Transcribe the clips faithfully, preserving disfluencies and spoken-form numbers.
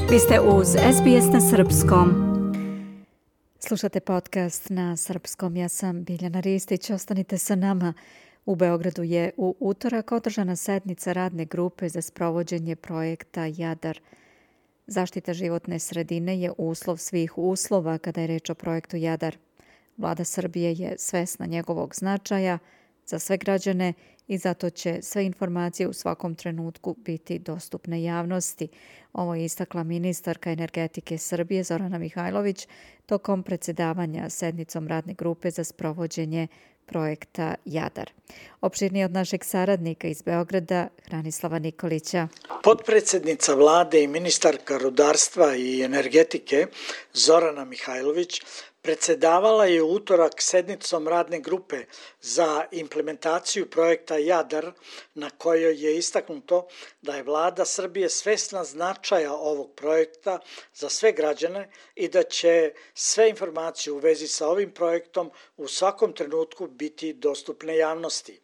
Vi ste uz S B S na srpskom. Slušate podcast na srpskom. Ja sam Biljana Ristić. Ostanite sa nama. U Beogradu je u utorak održana sednica radne grupe za sprovođenje projekta Jadar. Zaštita životne sredine je uslov svih uslova kada je reč o projektu Jadar. Vlada Srbije je svesna njegovog značaja za sve građane i zato će sve informacije u svakom trenutku biti dostupne javnosti. Ovo je istakla ministarka energetike Srbije Zorana Mihajlović tokom predsjedavanja sednicom radne grupe za sprovođenje projekta Jadar. Opširnije od našeg saradnika iz Beograda, Hranislava Nikolića. Potpredsjednica vlade i ministarka rudarstva i energetike Zorana Mihajlović predsjedavala je u utorak sednicom radne grupe za implementaciju projekta Jadar, na kojoj je istaknuto da je vlada Srbije svesna značaja ovog projekta za sve građane i da će sve informacije u vezi sa ovim projektom u svakom trenutku biti dostupne javnosti.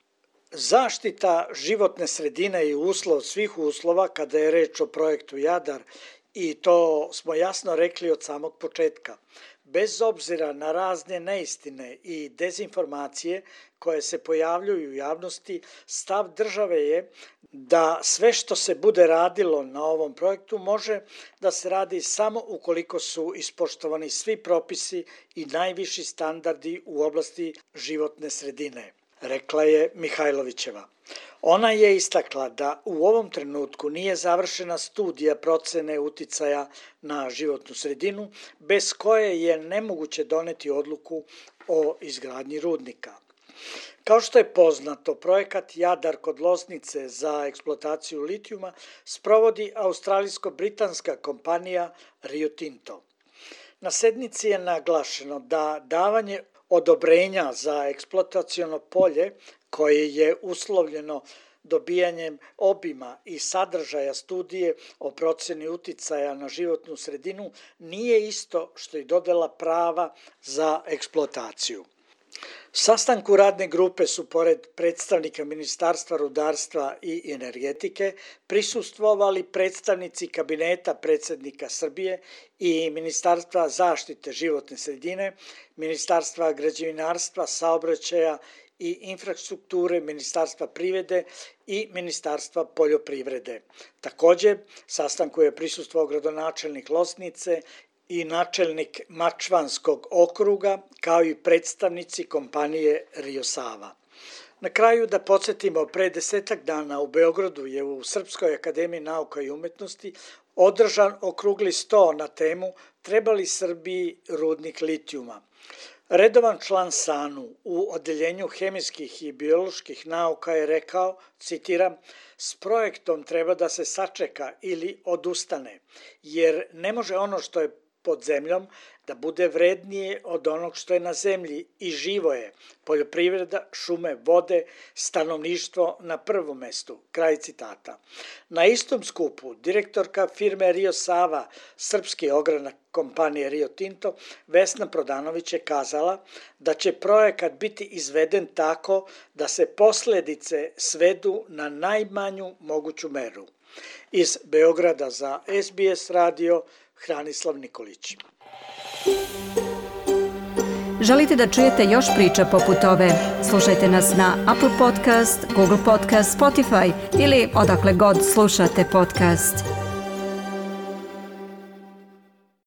Zaštita životne sredine je uslov svih uslova kada je reč o projektu Jadar i to smo jasno rekli od samog početka. Bez obzira na razne neistine i dezinformacije koje se pojavljuju u javnosti, stav države je da sve što se bude radilo na ovom projektu može da se radi samo ukoliko su ispoštovani svi propisi i najviši standardi u oblasti životne sredine, rekla je Mihajlovićeva. Ona je istakla da u ovom trenutku nije završena studija procene uticaja na životnu sredinu, bez koje je nemoguće doneti odluku o izgradnji rudnika. Kao što je poznato, projekat Jadar kod Loznice za eksploataciju litijuma sprovodi australijsko-britanska kompanija Rio Tinto. Na sednici je naglašeno da davanje odobrenja za eksploataciono polje koje je uslovljeno dobijanjem obima i sadržaja studije o procjeni uticaja na životnu sredinu nije isto što i dodela prava za eksploataciju. Sastanku radne grupe su pored predstavnika Ministarstva rudarstva i energetike prisustvovali predstavnici kabineta predsjednika Srbije i Ministarstva zaštite životne sredine, Ministarstva građevinarstva, saobraćaja i infrastrukture, Ministarstva privrede i Ministarstva poljoprivrede. Također, sastanku je prisustvovao gradonačelnik Loznice i načelnik Mačvanskog okruga, kao i predstavnici kompanije Rio Sava. Na kraju da podsjetimo, pre desetak dana u Beogradu je u Srpskoj akademiji nauka i umetnosti održan okrugli sto na temu Treba li Srbiji rudnik litijuma? Redovan član SANU u odeljenju hemijskih i bioloških nauka je rekao, citiram, s projektom treba da se sačeka ili odustane, jer ne može ono što je pod zemljom da bude vrednije od onog što je na zemlji i živo je, poljoprivreda, šume, vode, stanovništvo na prvom mestu, kraj citata. Na istom skupu direktorka firme Rio Sava, srpski ogranak kompanije Rio Tinto, Vesna Prodanović je kazala da će projekat biti izveden tako da se posljedice svedu na najmanju moguću meru. Iz Beograda za S B S radio, Hranislav Nikolić. Želite da čujete još priča poput ove? Slušajte nas na Apple Podcast, Google Podcast, Spotify ili odakle god slušate podcast.